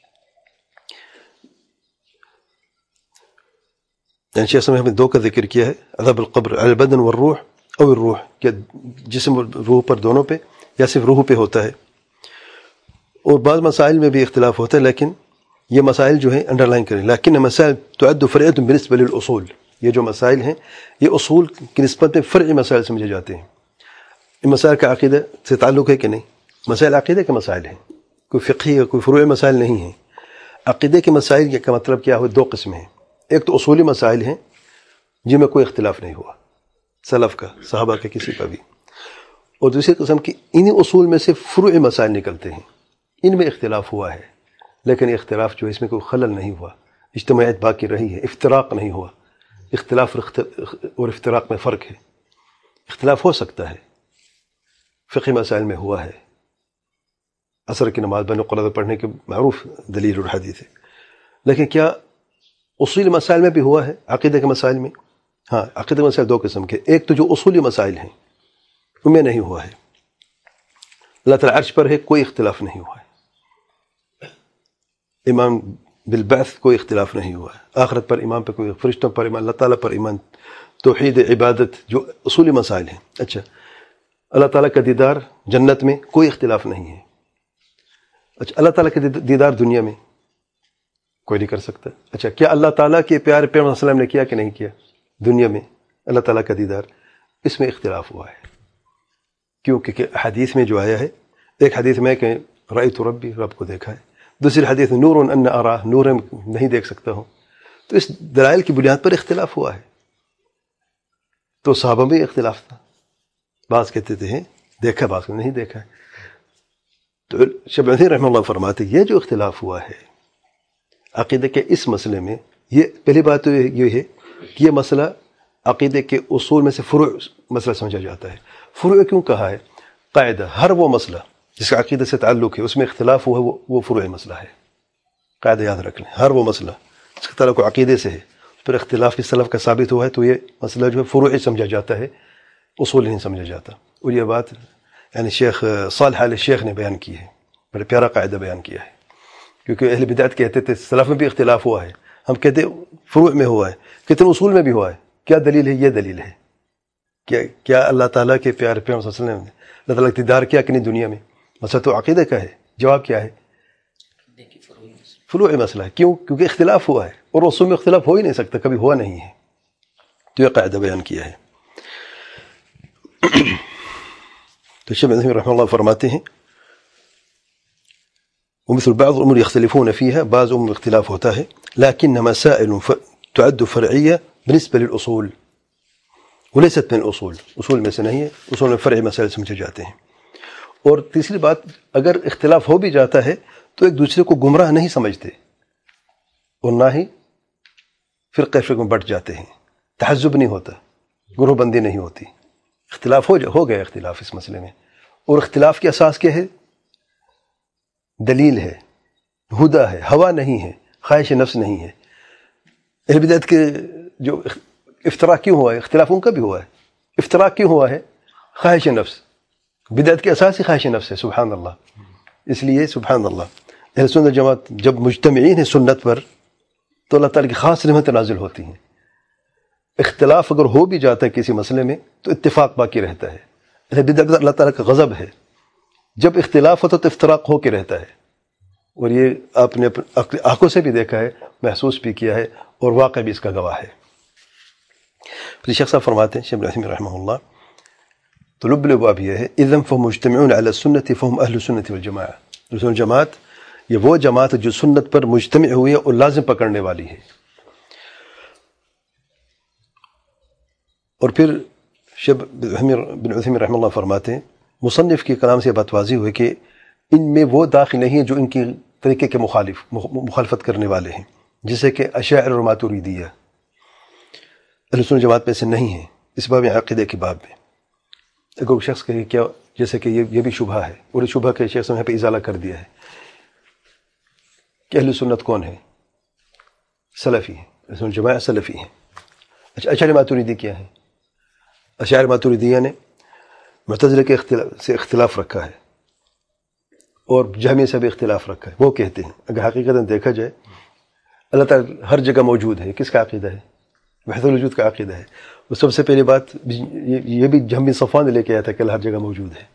یعنی شیخ صاحب نے دو کا ذکر کیا ہے، عذاب القبر علی البدن والروح، او الروح، کہ جسم اور روح پر دونوں پہ یا صرف روح پہ ہوتا ہے۔ اور بعض مسائل میں بھی اختلاف ہوتا ہے، لیکن یہ مسائل جو ہیں انڈر لائن کریں، لیکن مسائل تعد فرعیۃ بالنسبہ للاصول، یہ جو مسائل ہیں یہ اصول کی نسبت میں فرعی مسائل سمجھے جاتے ہیں۔ ان مسائل کا عقیدہ سے تعلق ہے کہ نہیں؟ مسائل عقیدے کے مسائل ہیں، کوئی فقہی یا کوئی فروعی مسائل نہیں ہیں۔ عقیدے کے مسائل کا مطلب کیا ہو؟ دو قسم ہیں، ایک تو اصولی مسائل ہیں جن میں کوئی اختلاف نہیں ہوا، سلف کا، صحابہ کا، کسی کا بھی، اور دوسری قسم کی انہی اصول میں سے فروعی مسائل نکلتے ہیں، ان میں اختلاف ہوا ہے، لیکن اختلاف جو ہے اس میں کوئی خلل نہیں ہوا، اجتماعیت باقی رہی ہے، افتراق نہیں ہوا۔ اختلاف اور افتراق میں فرق ہے، اختلاف ہو سکتا ہے، فقہی مسائل میں ہوا ہے، عصر کی نماز بین القرآن پڑھنے کے معروف دلیل اور حدیث ہے، لیکن کیا اصولی مسائل میں بھی ہوا ہے؟ عقیدہ کے مسائل میں؟ ہاں، عقیدہ کے مسائل دو قسم کے، ایک تو جو اصولی مسائل ہیں ان میں نہیں ہوا ہے، اللہ تعالیٰ عرش پر ہے، کوئی اختلاف نہیں ہوا ہے، امام بالبعث کوئی اختلاف نہیں ہوا ہے، آخرت پر ایمان، پر کوئی فرشتوں پر ایمان، اللہ تعالیٰ پر ایمان، توحید عبادت جو اصولی مسائل ہیں. اچھا، اللہ تعالیٰ کا دیدار جنت میں کوئی اختلاف نہیں ہے. اچھا، اللہ تعالیٰ کا دیدار دنیا میں کوئی نہیں کر سکتا. اچھا، کیا اللہ تعالیٰ کے پیارے پیغمبر صلی اللہ علیہ وسلم نے کیا کہ نہیں کیا دنیا میں اللہ تعالیٰ کا دیدار؟ اس میں اختلاف ہوا ہے، کیونکہ حدیث میں جو آیا ہے، ایک حدیث میں کہ رأیت ربی، رب کو دیکھا ہے، دوسری حدیث میں نور ان ارا، نور نہیں دیکھ سکتا ہوں. تو اس دلائل کی بنیاد پر اختلاف ہوا ہے. تو صحابہ میں اختلاف تھا، بعض کہتے تھے دیکھا، بعض نہیں دیکھا. تو شیخ عثیمین رحمہ اللہ فرماتے یہ جو اختلاف ہوا ہے عقیدے کے اس مسئلے میں، یہ پہلی بات تو یہ ہے کہ یہ مسئلہ عقیدے کے اصول میں سے فروع مسئلہ سمجھا جاتا ہے. فروع کیوں کہا ہے؟ قاعدہ، ہر وہ مسئلہ جس کا عقیدے سے تعلق ہے اس میں اختلاف ہوا ہے، وہ فروع مسئلہ ہے. قاعدہ یاد رکھ لیں، ہر وہ مسئلہ جس کا تعلق عقیدے سے ہے پھر اختلاف اس سلف کا ثابت ہوا ہے تو یہ مسئلہ جو ہے فروعی سمجھا جاتا ہے، اصول نہیں سمجھا جاتا. اور یہ بات یعنی شیخ صالح آل شیخ نے بیان کی ہے، بڑا پیارا قاعدہ بیان کیا ہے. کیونکہ اہل بدعت کہتے تھے سلف میں بھی اختلاف ہوا ہے، ہم کہتے فروع میں ہوا ہے، کتنے اصول میں بھی ہوا ہے. کیا دلیل ہے؟ یہ دلیل ہے کیا اللہ تعالیٰ کے پیارے پیغمبر صلی اللہ علیہ وسلم نے اللہ تعالیٰ کا دیدار کیا کہ نہیں دنیا میں؟ مسئلہ تو عقیدے کا ہے. جواب کیا ہے؟ فروعی مسئلہ ہے. کیوں؟ کیونکہ اختلاف ہوا ہے، اور اصول میں اختلاف ہو ہی نہیں سکتا، کبھی ہوا نہیں ہے. تو یہ قاعدہ بیان کیا ہے. تو شیخ عثیمین رحمہ اللہ فرماتے ہیں ومثل بعض الامور يختلفون فيها، بعض امور اختلاف ہوتا ہے، لكن مسائل تعد فرعية بالنسبة للأصول وليست من الأصول، اصول میں سے نہیں ہے، اصول میں فرعی مسائل سمجھے جاتے ہیں. اور تیسری بات، اگر اختلاف ہو بھی جاتا ہے تو ایک دوسرے کو گمراہ نہیں سمجھتے اور نہ ہی فرقے فرقے میں بٹ جاتے ہیں. تحزب نہیں ہوتا، گروہ بندی نہیں ہوتی. اختلاف ہو گیا اختلاف اس مسئلے میں، اور اختلاف کی اساس کیا ہے؟ دلیل ہے، ہدیٰ ہے، ہوا نہیں ہے، خواہش نفس نہیں ہے. اہل بدعت کے جو افتراق کیوں ہوا ہے؟ اختلاف ان کا بھی ہوا ہے. افتراق کیوں ہوا ہے؟ خواہش نفس. بدعت کی اساس ہی خواہش نفس ہے. سبحان اللہ. اس لیے سبحان اللہ اہل سنت جماعت جب مجتمعین ہیں سنت پر تو اللہ تعالیٰ کی خاص رحمت نازل ہوتی ہیں. اختلاف اگر ہو بھی جاتا ہے کسی مسئلے میں تو اتفاق باقی رہتا ہے. اہل بدعت اللہ تعالیٰ کا غضب ہے. جب اختلاف ہوتا تو افتراق ہو کے رہتا ہے، اور یہ آپ نے اپنی آنکھوں سے بھی دیکھا ہے، محسوس بھی کیا ہے، اور واقع بھی اس کا گواہ ہے. پھر شیخ صاحب فرماتے ہیں، شیخ عثیمین رحمہ اللہ، تو لب الابواب یہ ہے اذن فهم مجتمعون علی السنت فهم اہل السنت والجماعہ. سنت جماعت یہ وہ جماعت جو سنت پر مجتمع ہوئی ہے اور لازم پکڑنے والی ہے. اور پھر شیخ بن عثیمین رحمہ اللہ فرماتے ہیں مصنف کے کلام سے بات واضح ہوئی کہ ان میں وہ داخل نہیں ہیں جو ان کی طریقے کے مخالفت کرنے والے ہیں، جیسے کہ اشاعرہ اور ماتریدیہ. اہل سنت جماعت میں سے نہیں ہیں اس باب میں، عقیدے کے باب میں. اگر شخص کہے کیا، جیسے کہ یہ بھی شبہ ہے، اور یہ شبہ کے شیخ نے پہ ازالہ کر دیا ہے کہ اہل سنت کون ہے؟ سلفی ہیں. اہل سنت جماعت سلفی ہیں. اچھا، اشاعرہ ماتریدی کیا ہے؟ اشاعرہ ماتریدیہ نے معتزلہ کے سے اختلاف رکھا ہے، اور جہمیہ سے بھی اختلاف رکھا ہے. وہ کہتے ہیں اگر حقیقت دیکھا جائے اللہ تعالیٰ ہر جگہ موجود ہے. کس کا عقیدہ ہے؟ وحدت الوجود کا عقیدہ ہے. وہ سب سے پہلی بات یہ بھی جہم بن صفوان نے لے کے آیا تھا کہ اللہ ہر جگہ موجود ہے.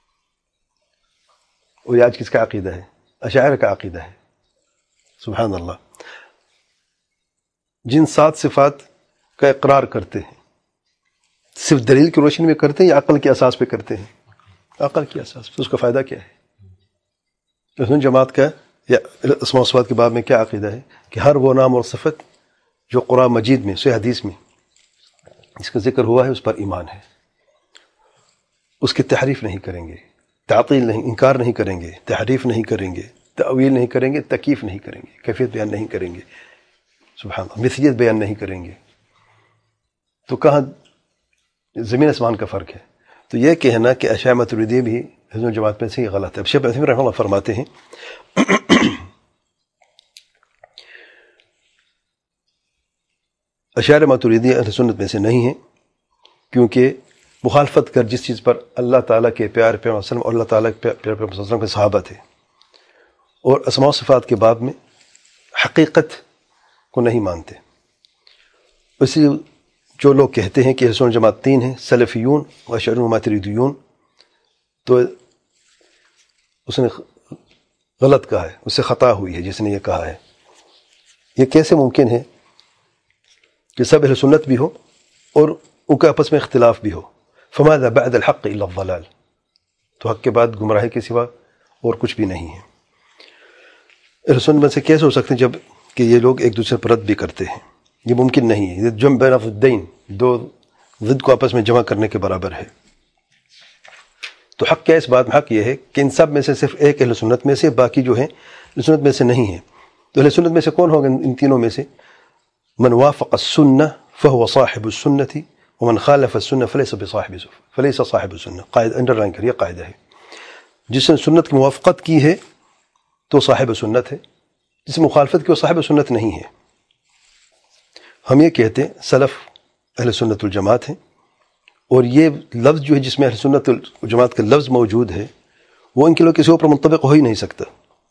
اور یہ آج کس کا عقیدہ ہے؟ اشاعرہ کا عقیدہ ہے. سبحان اللہ. جن 7 صفات کا اقرار کرتے ہیں صرف دلیل کی روشنی میں کرتے ہیں یا عقل کے اساس پہ کرتے ہیں؟ عقل کے اساس پہ. اس کا فائدہ کیا ہے؟ سنت جماعت کا یا اسماء و صفات کے باب میں کیا عقیدہ ہے کہ ہر وہ نام اور صفت جو قرآن مجید میں صحیح حدیث میں اس کا ذکر ہوا ہے اس پر ایمان ہے. اس کی تحریف نہیں کریں گے، تعطیل نہیں، انکار نہیں کریں گے، تحریف نہیں کریں گے، تأویل نہیں کریں گے، تکییف نہیں کریں گے، کیفیت بیان نہیں کریں گے. سبحان اللہ. مثلیت بیان نہیں کریں گے. تو کہاں زمین آسمان کا فرق ہے. تو یہ کہنا کہ اشاعرہ ماتریدی بھی حضور جماعت میں سے یہ غلط ہے. شیخ عثیمین رحمہ اللہ فرماتے ہیں اشاعرہ ماتریدی اہل سنت میں سے نہیں ہیں، کیونکہ مخالفت کر جس چیز پر اللہ تعالیٰ کے پیارے پیغمبر صلی اللہ علیہ وسلم اور اللہ تعالیٰ کے پیارے پیغمبر صلی اللہ علیہ وسلم کے صحابہ تھے، اور اسماء و صفات کے باب میں حقیقت کو نہیں مانتے. اسی جو لوگ کہتے ہیں کہ اہل سنت جماعت تین ہیں، سلفیون و اشعریون و ماتریدیون، تو اس نے غلط کہا ہے، اس سے خطا ہوئی ہے جس نے یہ کہا ہے. یہ کیسے ممکن ہے کہ سب اہل سنت بھی ہو اور ان کے آپس میں اختلاف بھی ہو؟ فماذا بعد الحق الا الضلال، تو حق کے بعد گمراہی کے سوا اور کچھ بھی نہیں ہے. اہل سنت میں سے کیسے ہو سکتے ہیں جب کہ یہ لوگ ایک دوسرے پر رد بھی کرتے ہیں؟ یہ ممکن نہیں ہے. یہ جمع بین الضدین، دو ضد کو آپس میں جمع کرنے کے برابر ہے. تو حق کیا ہے؟ اس بات میں حق یہ ہے کہ ان سب میں سے صرف ایک اہل سنت میں سے، باقی جو ہیں اہل سنت میں سے نہیں ہیں. تو اہل سنت میں سے کون ہوگا ان تینوں میں سے؟ من وافق السنہ فهو صاحب السنة ومن خالف السنة فليس صاحب السنة. قاعدہ انڈر لائن کریے، قاعدہ ہے. جس نے سنت کی موافقت کی ہے تو صاحب سنت ہے، جس نے مخالفت کی وہ صاحب سنت نہیں ہے. ہم یہ کہتے ہیں سلف اہل سنت الجماعت ہیں، اور یہ لفظ جو ہے جس میں اہل سنت الجماعت کا لفظ موجود ہے وہ ان کے لوگ کسی اور پر منطبق ہو ہی نہیں سکتا.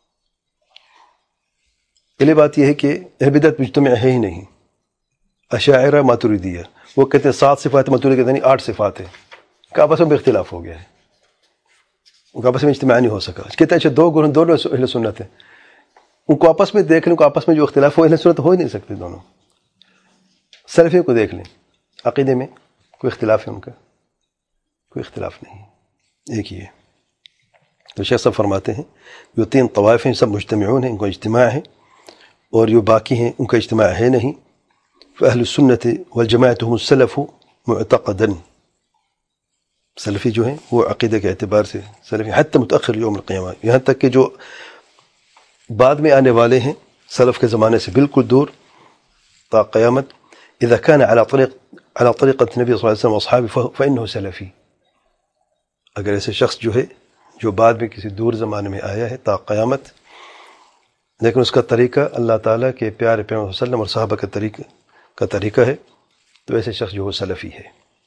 پہلی بات یہ ہے کہ اہل بدعت مجتمع ہے ہی نہیں. اشاعرہ ماتریدیہ وہ کہتے ہیں 7 صفات، ماتریدی کہتے ہیں 8 صفات ہیں. ان کا آپس میں اختلاف ہو گیا ہے، ان کا آپس میں اجتماع نہیں ہو سکا. کہتے ہیں اچھا دونوں اہل سنت ہیں، ان کو آپس میں دیکھ لیں، ان کو آپس میں جو اختلاف ہو اہل سنت ہو ہی نہیں سکتے دونوں. سلفیوں کو دیکھ لیں، عقیدے میں کوئی اختلاف ہے ان کا؟ کوئی اختلاف نہیں، ایک ہی ہے. تو شیخ صاحب فرماتے ہیں جو 3 طوائف ہیں سب مجتمعون ہیں، ان کو اجتماع ہے، اور جو باقی ہیں ان کا اجتماع ہے نہیں. فاہل السنت والجماعت هم السلف معتقدا، سلفی جو ہیں وہ عقیدے کے اعتبار سے سلفی حتی متأخر یوم القیامہ، یہاں تک کہ جو بعد میں آنے والے ہیں سلف کے زمانے سے بالکل دور تا قیامت. اذا كان على طریقة النبی صلی اللہ علیہ وسلم واصحابہ فانه سلفی. اگر ایسے شخص جو ہے جو بعد میں کسی دور زمانے میں آیا ہے تا قیامت، لیکن اس کا طریقہ اللہ تعالیٰ کے پیارے پیغمبر صلی اللہ علیہ وسلم اور صحابہ کا طریقہ ہے، تو ایسے شخص جو وہ سلفی ہے.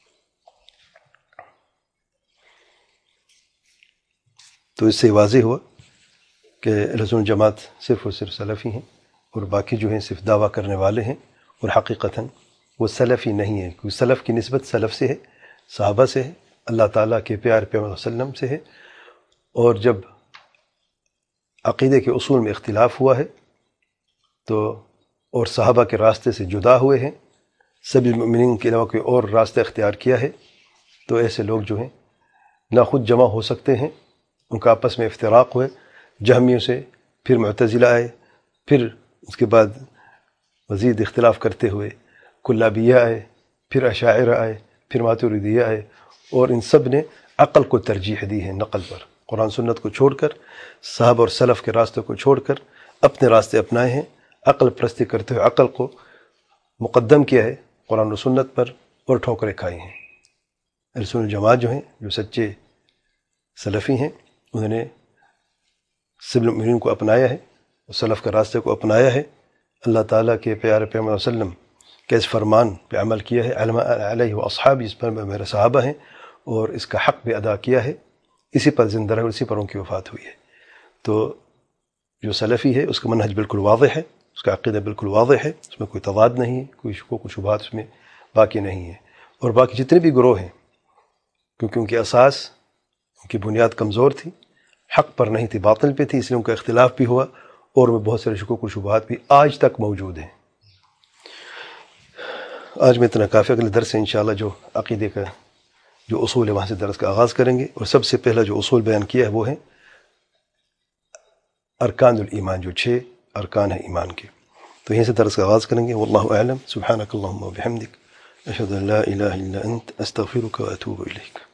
تو اس سے واضح ہوا کہ اہل سنت جماعت صرف اور صرف سلفی ہیں، اور باقی جو ہیں صرف دعویٰ کرنے والے ہیں، اور حقیقتاً وہ سلفی نہیں ہے. کیونکہ سلف کی نسبت سلف سے ہے، صحابہ سے ہے، اللہ تعالیٰ کے پیارے پیغمبر صلی اللہ علیہ وسلم سے ہے. اور جب عقیدے کے اصول میں اختلاف ہوا ہے تو اور صحابہ کے راستے سے جدا ہوئے ہیں، سبھی مومنین کے علاوہ کوئی اور راستہ اختیار کیا ہے، تو ایسے لوگ جو ہیں نہ خود جمع ہو سکتے ہیں، ان کا آپس میں افتراق ہوئے. جہمیوں سے پھر معتزلہ آئے، پھر اس کے بعد مزید اختلاف کرتے ہوئے کلابیہ آئے، پھر اشاعرہ آئے، پھر ماتریدیہ آئے، اور ان سب نے عقل کو ترجیح دی ہے نقل پر. قرآن سنت کو چھوڑ کر، صحابہ اور سلف کے راستوں کو چھوڑ کر اپنے راستے اپنائے ہیں. عقل پرستی کرتے ہوئے عقل کو مقدم کیا ہے قرآن و سنت پر، اور ٹھوکریں کھائی ہیں. اہل سنت جماعت جو ہیں، جو سچے سلفی ہیں، انہوں نے سب المؤمنین کو اپنایا ہے، سلف کے راستے کو اپنایا ہے. اللہ تعالیٰ کے پیارے پیغمبر صلی اللہ علیہ وسلم کے اس فرمان پہ عمل کیا ہے، علیہ و اصحابہ، اس پر میرے صحابہ ہیں، اور اس کا حق بھی ادا کیا ہے. اسی پر زندہ رہے، اسی پر ان کی وفات ہوئی ہے. تو جو سلفی ہے اس کا منہج بالکل واضح ہے، اس کا عقیدہ بالکل واضح ہے، اس میں کوئی تضاد نہیں ہے، کوئی شکوک و شبہات اس میں باقی نہیں ہے. اور باقی جتنے بھی گروہ ہیں، کیونکہ ان کی اساس، ان کی بنیاد کمزور تھی، حق پر نہیں تھی، باطل پہ تھی، اس لیے ان کا اختلاف بھی ہوا، اور میں بہت سارے شکوک و شبہات بھی آج تک موجود ہیں. آج میں اتنا کافی. اگلے درس سے انشاءاللہ جو عقیدے کا جو اصول ہے وہاں سے درس کا آغاز کریں گے. اور سب سے پہلا جو اصول بیان کیا ہے وہ ہے ارکان الایمان، جو 6 ارکان ہیں ایمان کے. تو یہیں سے درس کا آغاز کریں گے. واللہ اعلم. سبحانک اللہم و بحمدک، اشہد ان لا الہ الا انت، استغفرک و اتوب الیک.